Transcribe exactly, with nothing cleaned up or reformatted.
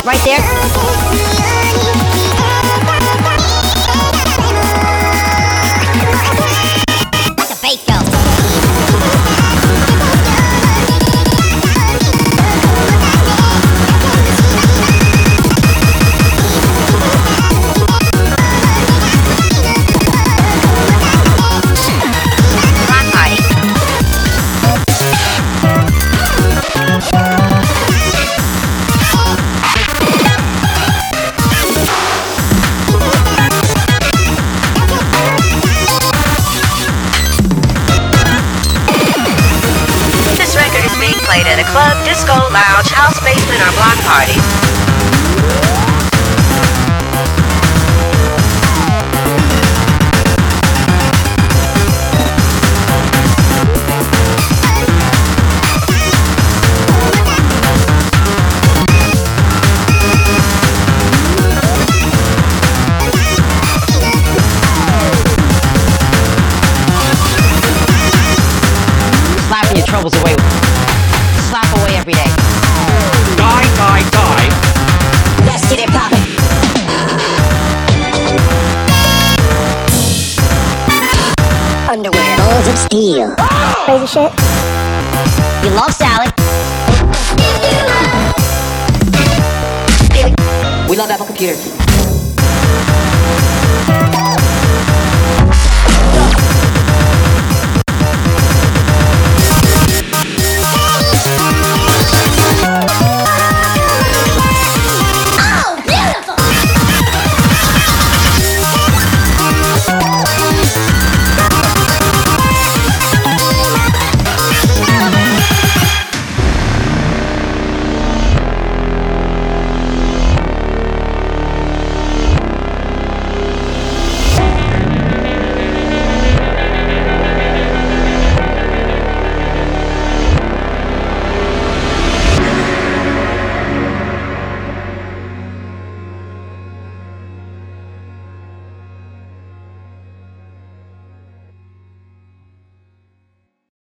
right there. Let the bass go. Played at a club, disco, lounge, house, basement, or block party. Slapping your troubles away. Slap away every day. Die, die, die. Let's get it poppin'. Underwear. Balls of steel. Crazy shit. You love salad. We love Apple computers.